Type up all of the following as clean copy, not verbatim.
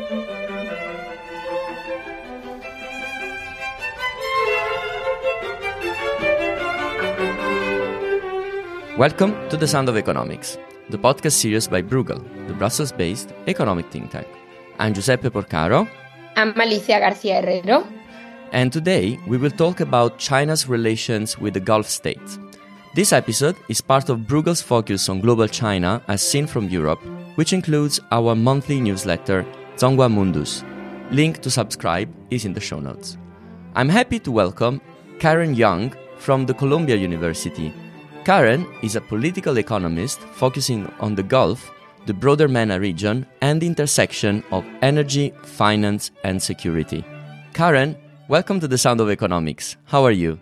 Welcome to The Sound of Economics, the podcast series by Bruegel, the Brussels-based economic think tank. I'm Giuseppe Porcaro. I'm Alicia Garcia Herrero. And today we will talk about China's relations with the Gulf states. This episode is part of Bruegel's focus on global China as seen from Europe, which includes our monthly newsletter, Zonghua Mundus. Link to subscribe is in the show notes. I'm happy to welcome Karen Young from the Columbia University. Karen is a political economist focusing on the Gulf, the broader MENA region, and the intersection of energy, finance, and security. Karen, welcome to The Sound of Economics. How are you?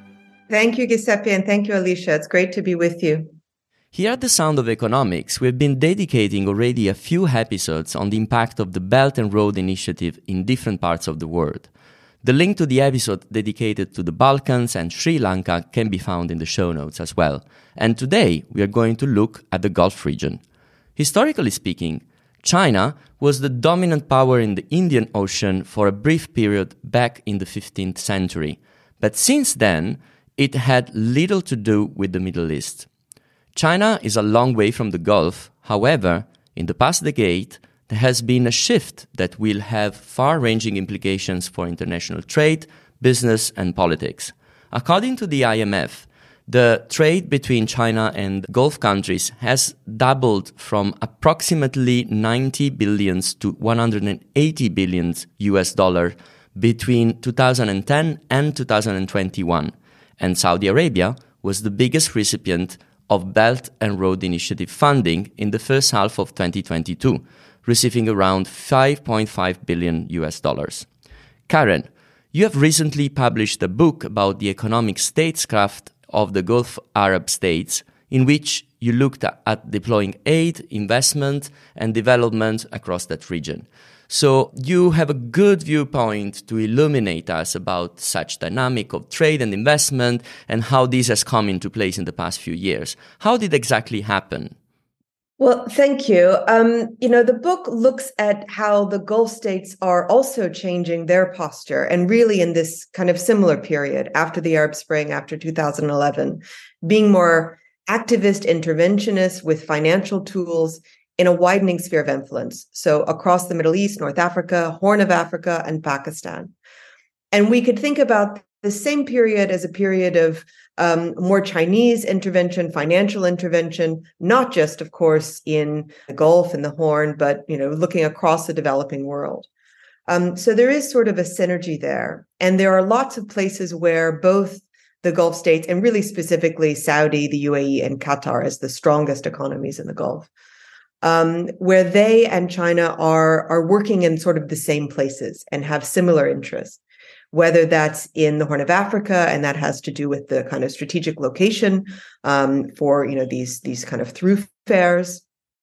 Thank you, Giuseppe, and thank you, Alicia. It's great to be with you. Here at The Sound of Economics, we've been dedicating already a few episodes on the impact of the Belt and Road Initiative in different parts of the world. The link to the episode dedicated to the Balkans and Sri Lanka can be found in the show notes as well. And today we are going to look at the Gulf region. Historically speaking, China was the dominant power in the Indian Ocean for a brief period back in the 15th century. But since then, it had little to do with the Middle East. China is a long way from the Gulf. However, in the past decade, there has been a shift that will have far-ranging implications for international trade, business, and politics. According to the IMF, the trade between China and Gulf countries has doubled from approximately 90 billion to 180 billion US dollar between 2010 and 2021. And Saudi Arabia was the biggest recipient of Belt and Road Initiative funding in the first half of 2022, receiving around 5.5 billion US dollars. Karen, you have recently published a book about the economic statecraft of the Gulf Arab states, in which you looked at deploying aid, investment, and development across that region. So you have a good viewpoint to illuminate us about such dynamic of trade and investment and how this has come into place in the past few years. How did exactly happen? Well, thank you. The book looks at how the Gulf states are also changing their posture, and really in this kind of similar period after the Arab Spring, after 2011, being more activist interventionists with financial tools in a widening sphere of influence. So across the Middle East, North Africa, Horn of Africa, and Pakistan. And we could think about the same period as a period of more Chinese intervention, financial intervention, not just, of course, in the Gulf and the Horn, but looking across the developing world. So there is sort of a synergy there. And there are lots of places where both the Gulf states, and really specifically Saudi, the UAE, and Qatar as the strongest economies in the Gulf, where they and China are working in sort of the same places and have similar interests, whether that's in the Horn of Africa, and that has to do with the kind of strategic location for these kind of thoroughfares,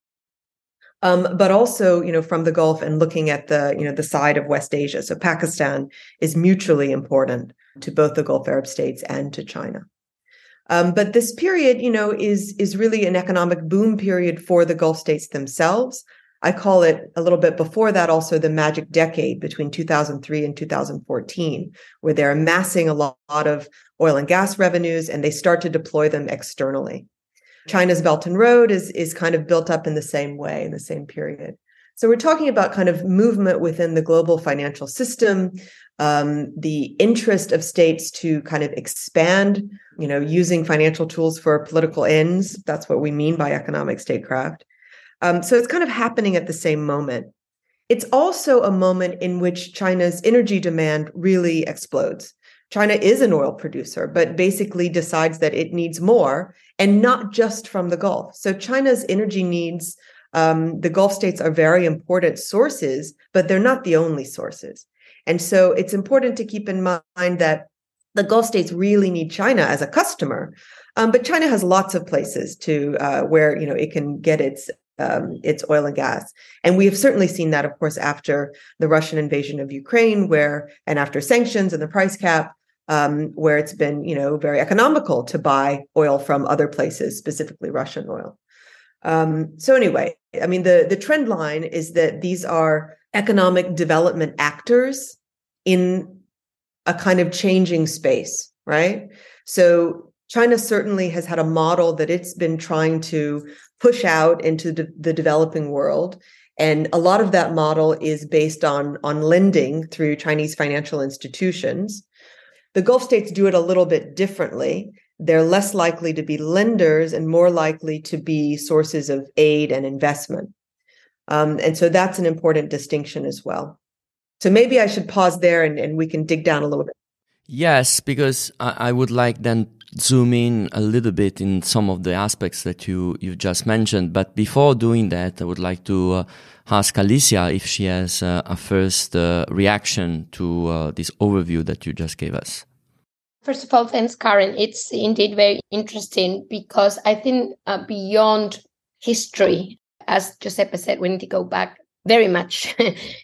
but also from the Gulf and looking at the side of West Asia. So Pakistan is mutually important to both the Gulf Arab states and to China. But this period, is really an economic boom period for the Gulf states themselves. I call it a little bit before that also the magic decade between 2003 and 2014, where they're amassing a lot of oil and gas revenues, and they start to deploy them externally. China's Belt and Road is kind of built up in the same way, in the same period. So we're talking about kind of movement within the global financial system, the interest of states to kind of expand, using financial tools for political ends. That's what we mean by economic statecraft. So it's kind of happening at the same moment. It's also a moment in which China's energy demand really explodes. China is an oil producer, but basically decides that it needs more, and not just from the Gulf. So China's energy needs, the Gulf states are very important sources, but they're not the only sources. And so it's important to keep in mind that the Gulf states really need China as a customer, but China has lots of places to where it can get its oil and gas. And we have certainly seen that, of course, after the Russian invasion of Ukraine, and after sanctions and the price cap, where it's been, very economical to buy oil from other places, specifically Russian oil. So anyway, I mean, the trend line is that these are economic development actors in a kind of changing space, right? So China certainly has had a model that it's been trying to push out into the developing world. And a lot of that model is based on lending through Chinese financial institutions. The Gulf states do it a little bit differently. They're less likely to be lenders and more likely to be sources of aid and investment. And so that's an important distinction as well. So maybe I should pause there and we can dig down a little bit. Yes, because I would like then zoom in a little bit in some of the aspects that you just mentioned. But before doing that, I would like to ask Alicia if she has a first reaction to this overview that you just gave us. First of all, thanks, Karen. It's indeed very interesting because I think beyond history, as Giuseppe said, we need to go back very much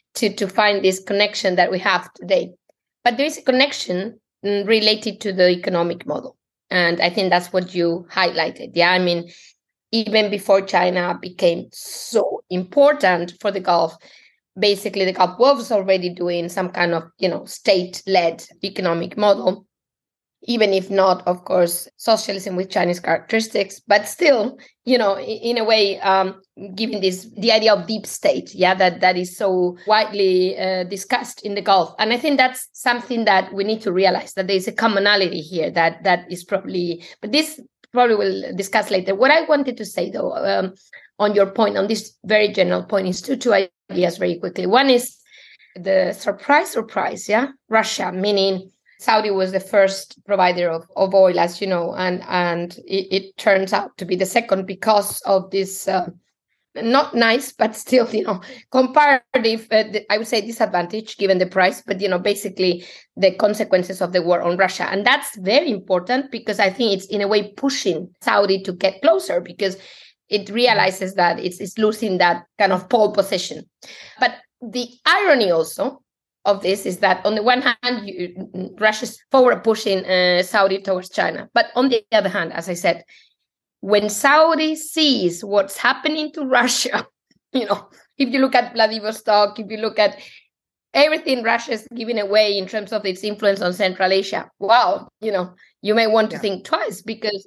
to find this connection that we have today. But there is a connection related to the economic model. And I think that's what you highlighted. Yeah, I mean, even before China became so important for the Gulf, basically the Gulf was already doing some kind of, state-led economic model, even if not, of course, socialism with Chinese characteristics, but still, in a way, giving the idea of deep state, that is so widely discussed in the Gulf. And I think that's something that we need to realize, that there's a commonality here that is probably, but this probably we'll discuss later. What I wanted to say, though, on your point, on this very general point, is two ideas very quickly. One is the surprise, Russia, meaning Saudi was the first provider of oil, as you know, and it turns out to be the second because of this not nice, but still, comparative, I would say disadvantage given the price, but, basically the consequences of the war on Russia. And that's very important because I think it's in a way pushing Saudi to get closer because it realizes that it's losing that kind of pole position. But the irony also of this is that on the one hand, Russia's forward pushing Saudi towards China. But on the other hand, as I said, when Saudi sees what's happening to Russia, if you look at Vladivostok, if you look at everything Russia is giving away in terms of its influence on Central Asia, wow, you may want to think twice because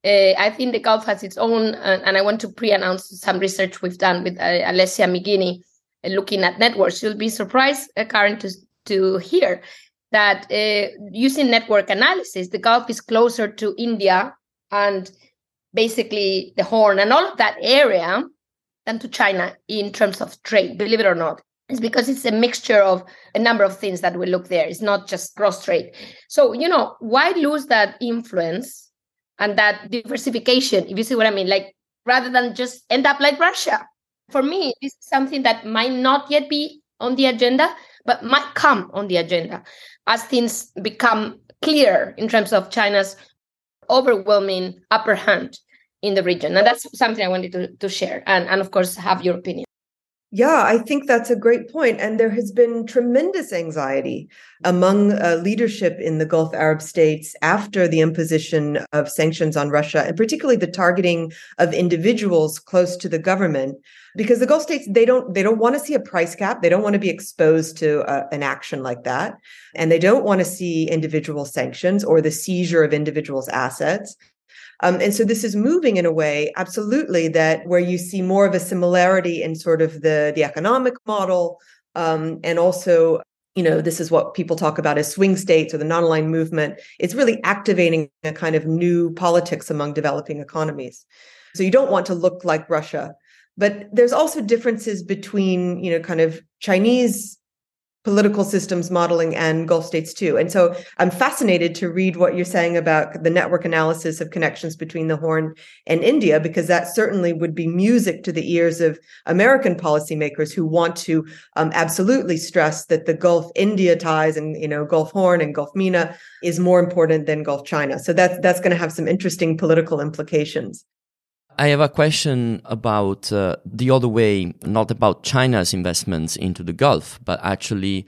I think the Gulf has its own, and I want to pre-announce some research we've done with Alessia Migini, looking at networks. You'll be surprised, Karen, to hear that using network analysis, the Gulf is closer to India and basically the Horn and all of that area than to China in terms of trade, believe it or not. It's because it's a mixture of a number of things that will look there. It's not just cross trade. So, why lose that influence and that diversification, if you see what I mean, like rather than just end up like Russia? For me, this is something that might not yet be on the agenda, but might come on the agenda as things become clear in terms of China's overwhelming upper hand in the region. And that's something I wanted to share and of course, have your opinion. Yeah, I think that's a great point. And there has been tremendous anxiety among leadership in the Gulf Arab states after the imposition of sanctions on Russia, and particularly the targeting of individuals close to the government, because the Gulf states, they don't want to see a price cap. They don't want to be exposed to an action like that. And they don't want to see individual sanctions or the seizure of individuals' assets. And so this is moving in a way, absolutely, that where you see more of a similarity in sort of the economic model. And also, this is what people talk about as swing states or the non-aligned movement. It's really activating a kind of new politics among developing economies. So you don't want to look like Russia. But there's also differences between, kind of Chinese political systems modeling and Gulf states too. And so I'm fascinated to read what you're saying about the network analysis of connections between the Horn and India, because that certainly would be music to the ears of American policymakers who want to absolutely stress that the Gulf India ties and, Gulf Horn and Gulf MENA is more important than Gulf China. So that's going to have some interesting political implications. I have a question about the other way, not about China's investments into the Gulf, but actually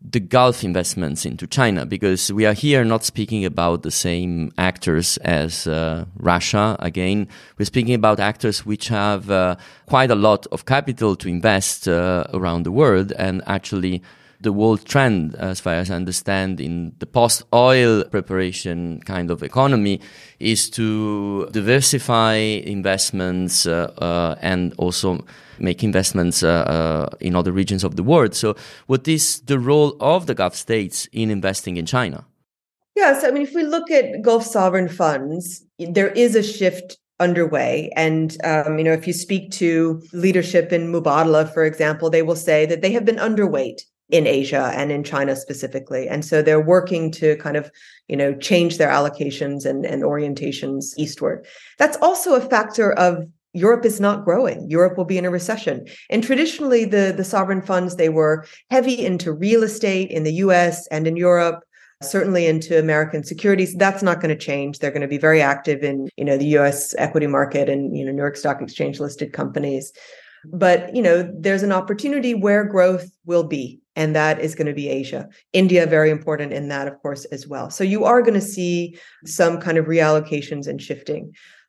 the Gulf investments into China, because we are here not speaking about the same actors as Russia. Again, we're speaking about actors which have quite a lot of capital to invest around the world, and actually the world trend, as far as I understand, in the post-oil preparation kind of economy is to diversify investments and also make investments in other regions of the world. So what is the role of the Gulf states in investing in China? Yes, I mean, if we look at Gulf sovereign funds, there is a shift underway. And, if you speak to leadership in Mubadala, for example, they will say that they have been underweight in Asia and in China specifically. And so they're working to kind of, change their allocations and orientations eastward. That's also a factor of Europe is not growing. Europe will be in a recession. And traditionally, the sovereign funds, they were heavy into real estate in the US and in Europe, certainly into American securities. That's not going to change. They're going to be very active in, the US equity market and, New York Stock Exchange listed companies. But, there's an opportunity where growth will be, and that is going to be Asia. India, very important in that, of course, as well. So you are going to see some kind of reallocations and shifting.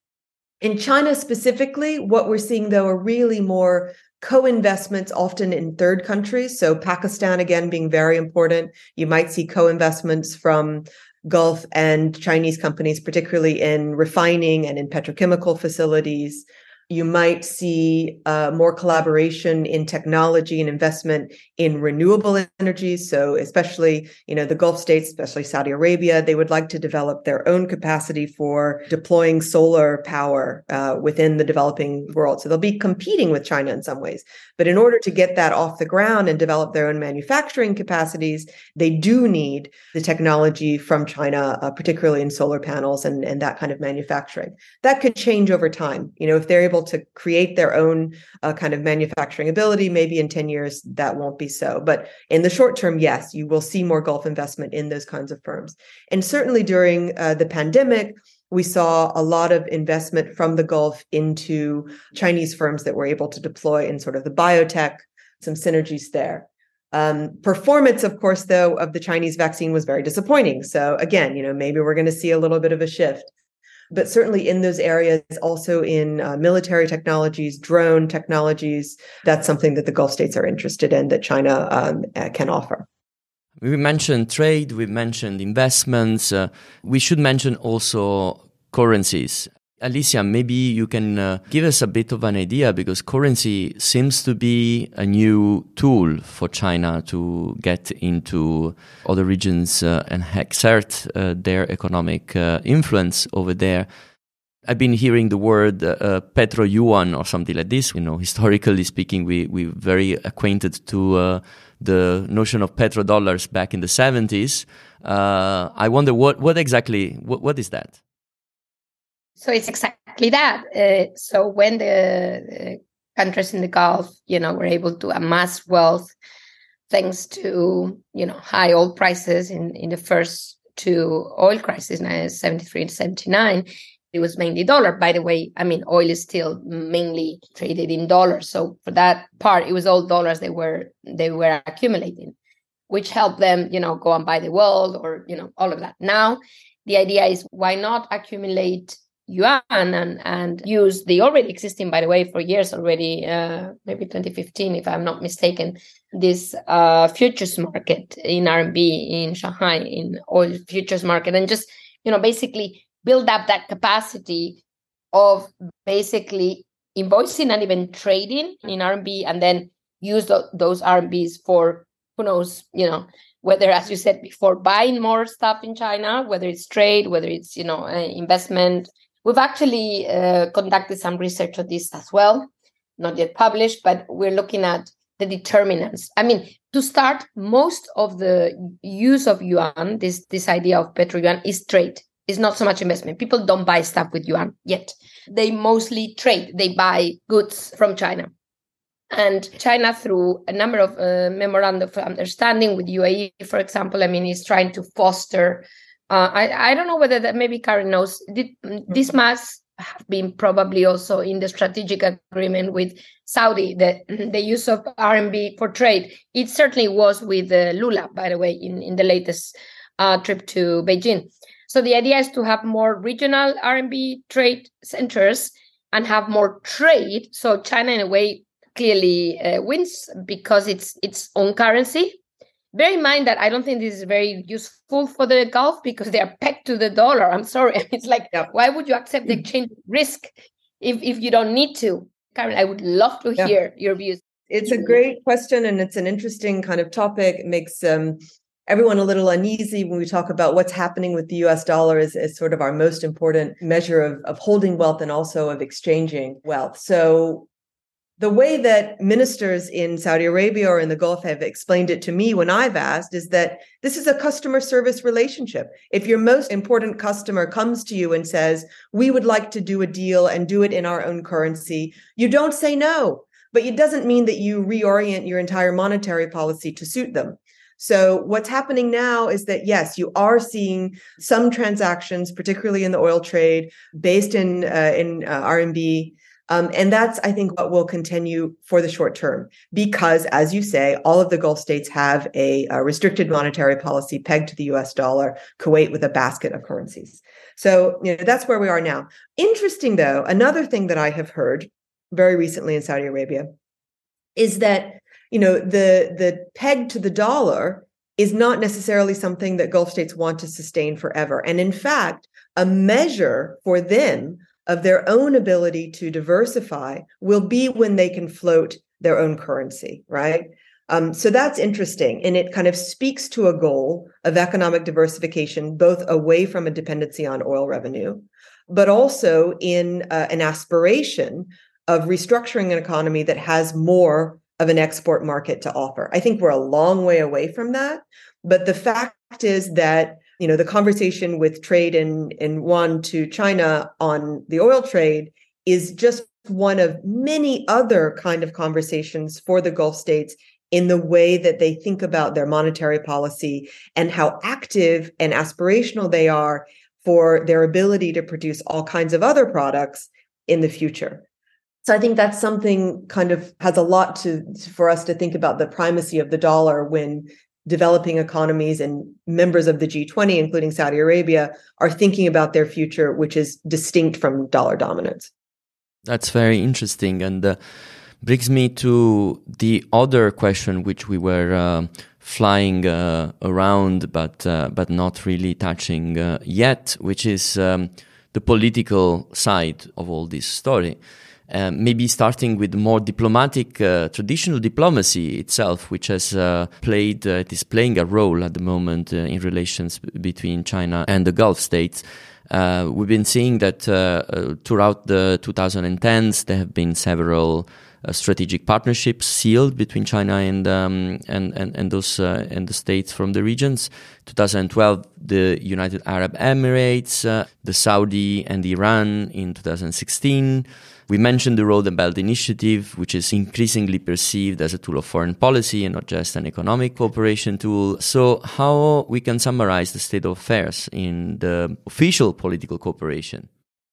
In China specifically, what we're seeing, though, are really more co-investments, often in third countries. So Pakistan, again, being very important. You might see co-investments from Gulf and Chinese companies, particularly in refining and in petrochemical facilities. You might see more collaboration in technology and investment in renewable energy. So especially, the Gulf states, especially Saudi Arabia, they would like to develop their own capacity for deploying solar power within the developing world. So they'll be competing with China in some ways. But in order to get that off the ground and develop their own manufacturing capacities, they do need the technology from China, particularly in solar panels and that kind of manufacturing. That could change over time. If they're able to create their own kind of manufacturing ability, maybe in 10 years, that won't be so. But in the short term, yes, you will see more Gulf investment in those kinds of firms. And certainly during the pandemic, we saw a lot of investment from the Gulf into Chinese firms that were able to deploy in sort of the biotech, some synergies there. Performance, of course, though, of the Chinese vaccine was very disappointing. So again, maybe we're going to see a little bit of a shift. But certainly in those areas, also in military technologies, drone technologies, that's something that the Gulf states are interested in that China can offer. We mentioned trade, we mentioned investments. We should mention also currencies. Alicia, maybe you can give us a bit of an idea, because currency seems to be a new tool for China to get into other regions and exert their economic influence over there. I've been hearing the word petro yuan or something like this. Historically speaking, we're very acquainted to the notion of petrodollars back in the 70s. I wonder what exactly is that? So it's exactly that. So when the countries in the Gulf, were able to amass wealth thanks to, high oil prices in the first two oil crises, 73 and 79, it was mainly dollar. By the way, oil is still mainly traded in dollars. So for that part, it was all dollars they were accumulating, which helped them, go and buy the world or, all of that. Now, the idea is, why not accumulate yuan and use the already existing, by the way, for years already, maybe 2015, if I'm not mistaken, this futures market in RMB in Shanghai, in oil futures market, and just, basically build up that capacity of basically invoicing and even trading in RMB, and then use those RMBs for, who knows, whether, as you said before, buying more stuff in China, whether it's trade, whether it's, investment. We've actually conducted some research on this as well, not yet published, but we're looking at the determinants. To start, most of the use of yuan, this idea of petro yuan, is trade. It's not so much investment. People don't buy stuff with yuan yet. They mostly trade. They buy goods from China. And China, through a number of memorandum of understanding with UAE, for example, is trying to foster. I don't know whether that, maybe Karen knows, this mass have been probably also in the strategic agreement with Saudi, the use of RMB for trade. It certainly was with Lula, by the way, in the latest trip to Beijing. So the idea is to have more regional RMB trade centers and have more trade. So China, in a way, clearly wins because it's its own currency. Bear in mind that I don't think this is very useful for the Gulf because they are pegged to the dollar. I'm sorry. It's like, why would you accept the exchange risk if you don't need to? Karen, I would love to hear your views. It's a great question, and it's an interesting kind of topic. It makes everyone a little uneasy when we talk about what's happening with the US dollar as sort of our most important measure of holding wealth and also of exchanging wealth. So the way that ministers in Saudi Arabia or in the Gulf have explained it to me when I've asked is that this is a customer service relationship. If your most important customer comes to you and says, we would like to do a deal and do it in our own currency, you don't say no, but it doesn't mean that you reorient your entire monetary policy to suit them. So what's happening now is that, yes, you are seeing some transactions, particularly in the oil trade, based in RMB. And that's, I think, what will continue for the short term, because, as you say, all of the Gulf states have a restricted monetary policy pegged to the US dollar, Kuwait with a basket of currencies. So, that's where we are now. Interesting, though, another thing that I have heard very recently in Saudi Arabia is that, the peg to the dollar is not necessarily something that Gulf states want to sustain forever. And in fact, a measure for them of their own ability to diversify will be when they can float their own currency, right? So that's interesting. And it kind of speaks to a goal of economic diversification, both away from a dependency on oil revenue, but also in an aspiration of restructuring an economy that has more of an export market to offer. I think we're a long way away from that. But the fact is that the conversation with trade in yuan to China on the oil trade is just one of many other kind of conversations for the Gulf states in the way that they think about their monetary policy and how active and aspirational they are for their ability to produce all kinds of other products in the future. So I think that's something kind of has a lot for us to think about the primacy of the dollar when developing economies and members of the G20, including Saudi Arabia, are thinking about their future, which is distinct from dollar dominance. That's very interesting, and brings me to the other question which we were flying around, but not really touching yet, which is the political side of all this story. Maybe starting with more diplomatic, traditional diplomacy itself, which has it is playing a role at the moment in relations between China and the Gulf states. We've been seeing that throughout the 2010s, there have been several strategic partnerships sealed between China and those and the states from the regions. 2012, the United Arab Emirates, the Saudi and Iran in 2016. We mentioned the Road and Belt Initiative, which is increasingly perceived as a tool of foreign policy and not just an economic cooperation tool. So how we can summarize the state of affairs in the official political cooperation?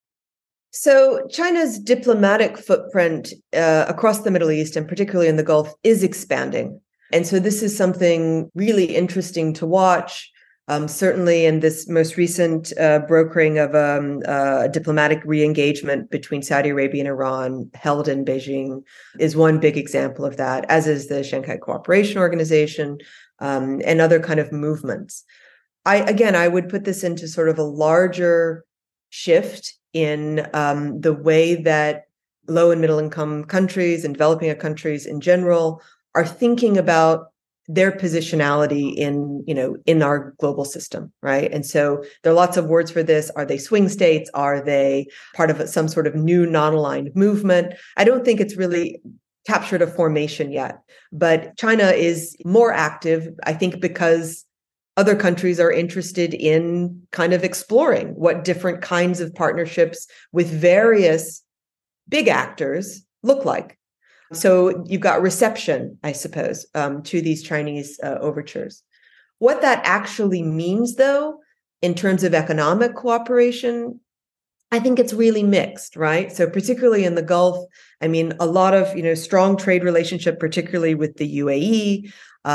So China's diplomatic footprint across the Middle East, and particularly in the Gulf, is expanding. And so this is something really interesting to watch. Certainly in this most recent brokering of a diplomatic re-engagement between Saudi Arabia and Iran held in Beijing is one big example of that, as is the Shanghai Cooperation Organization and other kind of movements. I would put this into sort of a larger shift in the way that low and middle income countries and developing countries in general are thinking about their positionality in our global system, right? And so there are lots of words for this. Are they swing states? Are they part of some sort of new non-aligned movement? I don't think it's really captured a formation yet, but China is more active, I think, because other countries are interested in kind of exploring what different kinds of partnerships with various big actors look like. So you've got reception, I suppose, to these Chinese overtures. What that actually means, though, in terms of economic cooperation, I think it's really mixed, right? So particularly in the Gulf, I mean, a lot of, strong trade relationship, particularly with the UAE,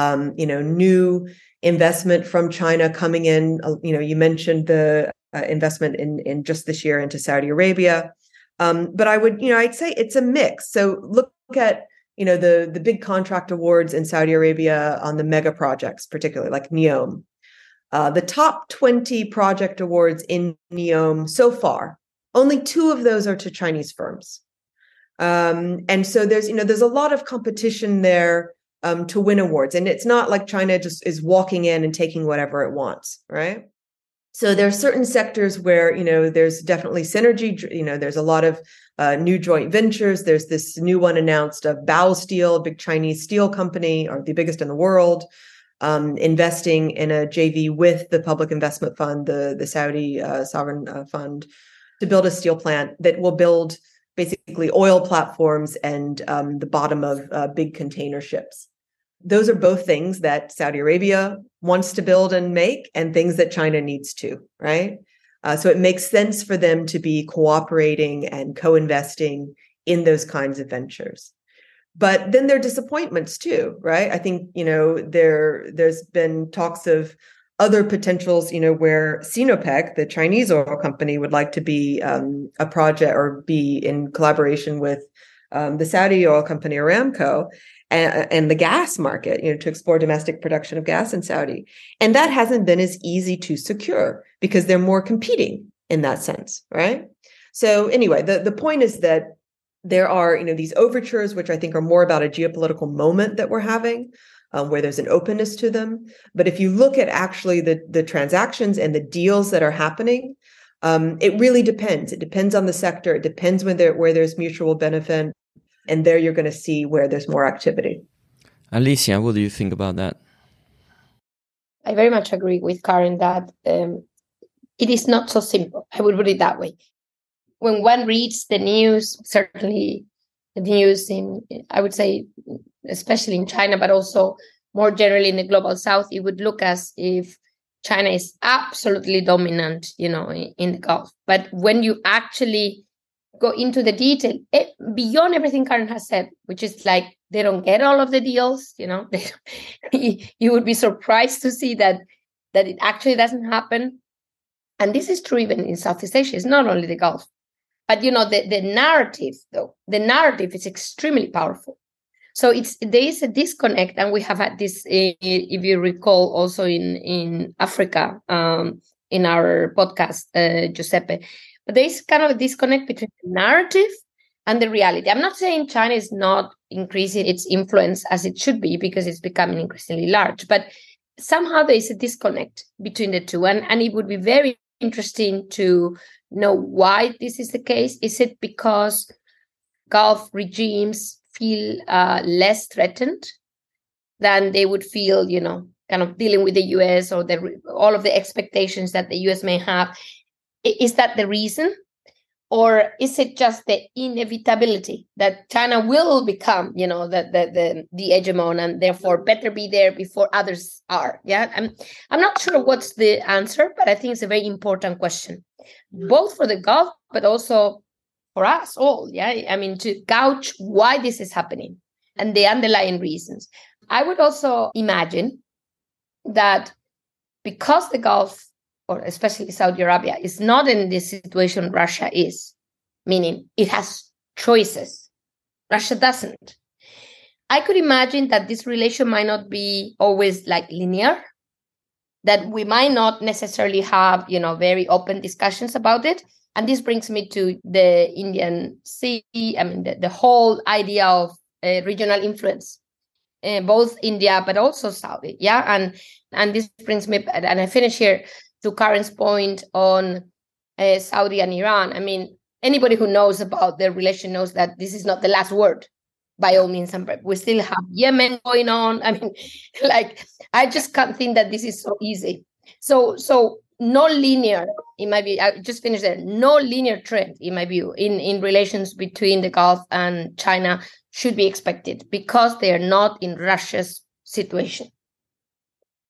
new investment from China coming in. You mentioned the investment in just this year into Saudi Arabia. But I'd say it's a mix. So look at, the big contract awards in Saudi Arabia on the mega projects, particularly like NEOM. The top 20 project awards in NEOM so far, only 2 of those are to Chinese firms. And so there's a lot of competition there to win awards. And it's not like China just is walking in and taking whatever it wants, right? So there are certain sectors where, there's definitely synergy. There's a lot of new joint ventures. There's this new one announced of Bao Steel, a big Chinese steel company, or the biggest in the world, investing in a JV with the Public Investment Fund, the Saudi sovereign fund, to build a steel plant that will build basically oil platforms and the bottom of big container ships. Those are both things that Saudi Arabia wants to build and make, and things that China needs to, right? So it makes sense for them to be cooperating and co-investing in those kinds of ventures. But then there are disappointments too, right? I think, there's been talks of other potentials, where Sinopec, the Chinese oil company, would like to be a project or be in collaboration with the Saudi oil company Aramco and the gas market, to explore domestic production of gas in Saudi. And that hasn't been as easy to secure because they're more competing in that sense, right? So anyway, the point is that there are, these overtures, which I think are more about a geopolitical moment that we're having, where there's an openness to them. But if you look at actually the transactions and the deals that are happening, it really depends. It depends on the sector. It depends where there's mutual benefit. And there you're going to see where there's more activity. Alicia, what do you think about that? I very much agree with Karen that it is not so simple. I would put it that way. When one reads the news, certainly the news I would say, especially in China, but also more generally in the global South, it would look as if China is absolutely dominant, in the Gulf. But when you actually go into the detail, beyond everything Karen has said, which is like they don't get all of the deals, you would be surprised to see that it actually doesn't happen. And this is true even in Southeast Asia. It's not only the Gulf. But, the narrative, though, the narrative is extremely powerful. So there is a disconnect, and we have had this, if you recall, also in Africa, in our podcast, Giuseppe. But there is kind of a disconnect between the narrative and the reality. I'm not saying China is not increasing its influence as it should be, because it's becoming increasingly large. But somehow there is a disconnect between the two. And it would be very interesting to know why this is the case. Is it because Gulf regimes feel less threatened than they would feel, kind of dealing with the US, or all of the expectations that the US may have? Is that the reason? Or is it just the inevitability that China will become, the hegemon, and therefore better be there before others are? Yeah, I'm not sure what's the answer, but I think it's a very important question, both for the Gulf, but also for us all. Yeah, I mean, to gauge why this is happening and the underlying reasons. I would also imagine that because the Gulf, or especially Saudi Arabia, is not in the situation Russia is, meaning it has choices. Russia doesn't. I could imagine that this relation might not be always like linear, that we might not necessarily have, very open discussions about it. And this brings me to the Indian Sea, I mean, the whole idea of regional influence, both India, but also Saudi. Yeah. And this brings me, and I finish here, to Karen's point on Saudi and Iran. I mean, anybody who knows about their relation knows that this is not the last word, by all means. We still have Yemen going on. I mean, I just can't think that this is so easy. So no linear, in my view, I just finished there, no linear trend, in my view, in relations between the Gulf and China should be expected, because they are not in Russia's situation.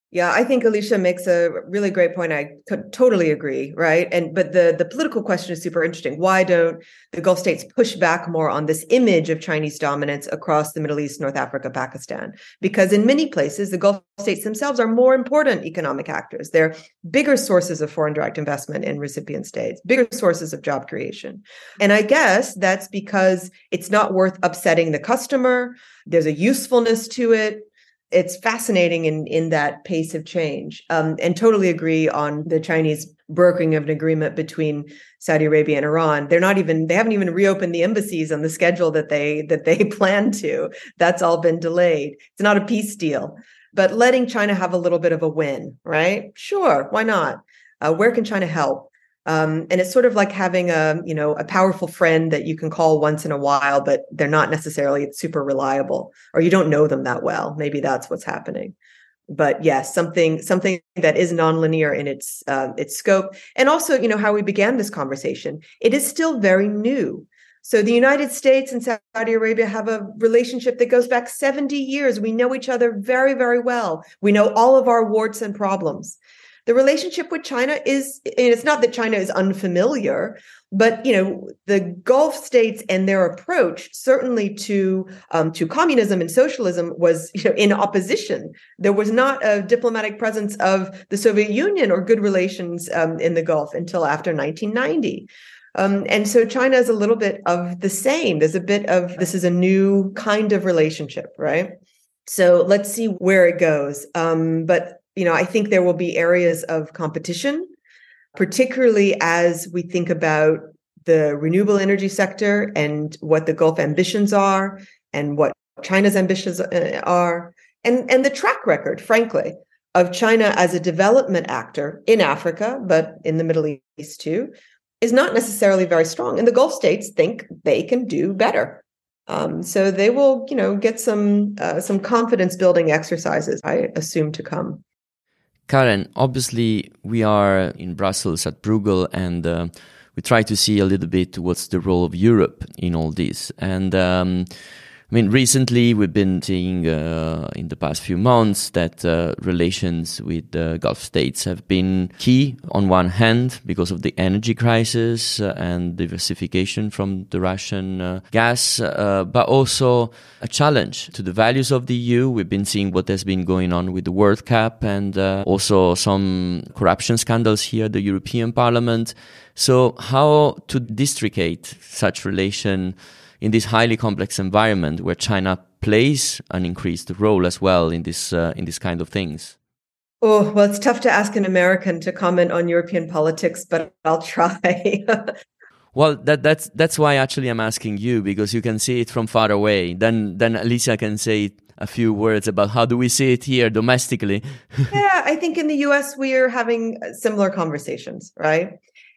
Yeah, I think Alicia makes a really great point. I totally agree, right? But the political question is super interesting. Why don't the Gulf states push back more on this image of Chinese dominance across the Middle East, North Africa, Pakistan? Because in many places, the Gulf states themselves are more important economic actors. They're bigger sources of foreign direct investment in recipient states, bigger sources of job creation. And I guess that's because it's not worth upsetting the customer. There's a usefulness to it. It's fascinating in that pace of change, and totally agree on the Chinese brokering of an agreement between Saudi Arabia and Iran. They haven't even reopened the embassies on the schedule that they plan to. That's all been delayed. It's not a peace deal, but letting China have a little bit of a win, right? Sure, why not? Where can China help? And it's sort of like having a powerful friend that you can call once in a while, but they're not necessarily super reliable, or you don't know them that well. Maybe that's what's happening. But yes, something that is nonlinear in its scope, and also how we began this conversation. It is still very new. So the United States and Saudi Arabia have a relationship that goes back 70 years. We know each other very, very well. We know all of our warts and problems. The relationship with China it's not that China is unfamiliar, but the Gulf states and their approach certainly to communism and socialism was in opposition. There was not a diplomatic presence of the Soviet Union or good relations in the Gulf until after 1990. And so China is a little bit of the same. There's a bit of this is a new kind of relationship, right? So let's see where it goes. But I think there will be areas of competition, particularly as we think about the renewable energy sector and what the Gulf ambitions are and what China's ambitions are, and the track record, frankly, of China as a development actor in Africa, but in the Middle East too, is not necessarily very strong. And the Gulf states think they can do better. So they will, get some confidence building exercises, I assume, to come. Karen, obviously we are in Brussels at Bruegel, and we try to see a little bit what's the role of Europe in all this. And recently we've been seeing in the past few months that relations with the Gulf states have been key on one hand because of the energy crisis and diversification from the Russian gas, but also a challenge to the values of the EU. We've been seeing what has been going on with the World Cup and also some corruption scandals here at the European Parliament. So how to districate such relation in this highly complex environment where China plays an increased role as well in this kind of things? Oh, well, it's tough to ask an American to comment on European politics, but I'll try. Well, that's why actually I'm asking you, because you can see it from far away. Then Alicia can say a few words about how do we see it here domestically. Yeah, I think in the US we are having similar conversations, right?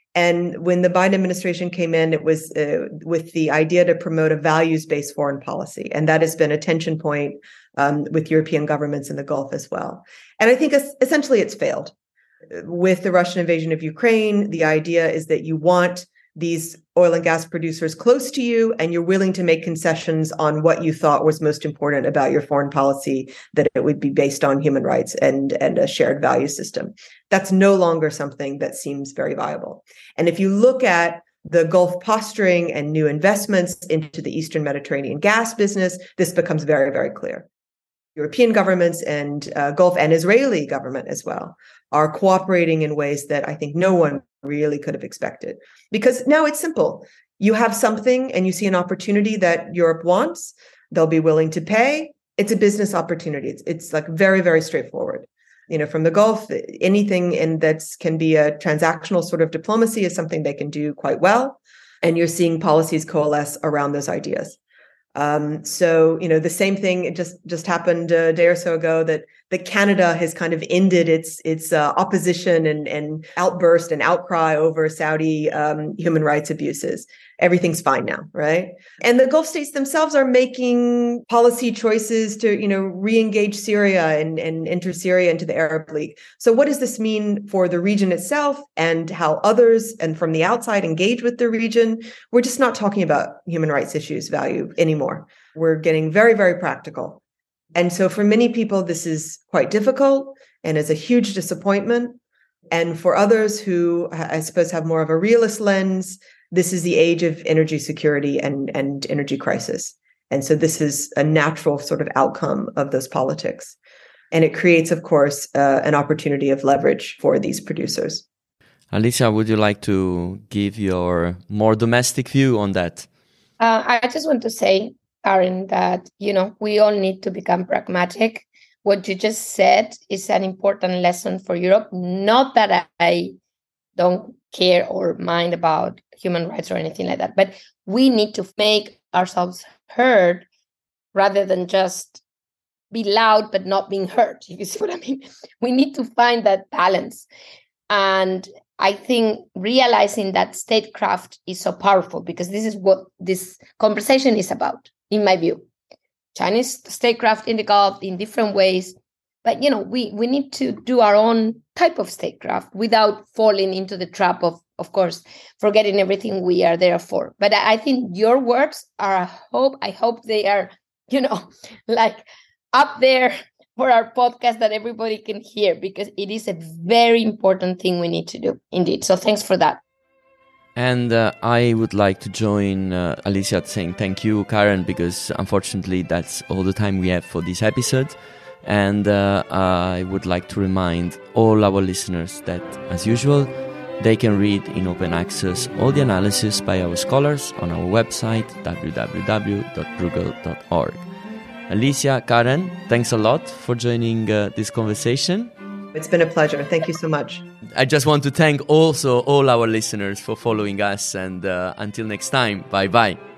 And when the Biden administration came in, it was with the idea to promote a values-based foreign policy. And that has been a tension point with European governments in the Gulf as well. And I think essentially it's failed. With the Russian invasion of Ukraine, the idea is that you want these oil and gas producers close to you, and you're willing to make concessions on what you thought was most important about your foreign policy, that it would be based on human rights and a shared value system. That's no longer something that seems very viable. And if you look at the Gulf posturing and new investments into the Eastern Mediterranean gas business, this becomes very, very clear. European governments and Gulf and Israeli government as well are cooperating in ways that I think no one really could have expected. Because now it's simple. You have something and you see an opportunity that Europe wants, they'll be willing to pay. It's a business opportunity. It's like very, very straightforward. From the Gulf, anything that can be a transactional sort of diplomacy is something they can do quite well. And you're seeing policies coalesce around those ideas. So, the same thing, it just happened a day or so ago that Canada has kind of ended its opposition and outburst and outcry over Saudi human rights abuses. Everything's fine now, right? And the Gulf states themselves are making policy choices to, re-engage Syria and enter Syria into the Arab League. So what does this mean for the region itself and how others and from the outside engage with the region? We're just not talking about human rights issues value anymore. We're getting very, very practical. And so for many people, this is quite difficult. and is a huge disappointment. And for others who, I suppose, have more of a realist lens, this is the age of energy security and energy crisis. And so this is a natural sort of outcome of those politics. And it creates, of course, an opportunity of leverage for these producers. Alicia, would you like to give your more domestic view on that? I just want to say, Karen, that, we all need to become pragmatic. What you just said is an important lesson for Europe. Not that I don't care or mind about human rights or anything like that, but we need to make ourselves heard rather than just be loud but not being heard, if you see what I mean. We need to find that balance. And I think realizing that statecraft is so powerful, because this is what this conversation is about, in my view. Chinese statecraft in the Gulf in different ways. But, we need to do our own type of statecraft without falling into the trap of course, forgetting everything we are there for. But I think your words are, I hope they are, like up there for our podcast that everybody can hear, because it is a very important thing we need to do, indeed. So thanks for that. And I would like to join Alicia saying thank you, Karen, because unfortunately that's all the time we have for this episode. And I would like to remind all our listeners that, as usual, they can read in open access all the analysis by our scholars on our website, www.bruegel.org. Alicia, Karen, thanks a lot for joining this conversation. It's been a pleasure. Thank you so much. I just want to thank also all our listeners for following us, and until next time, bye-bye.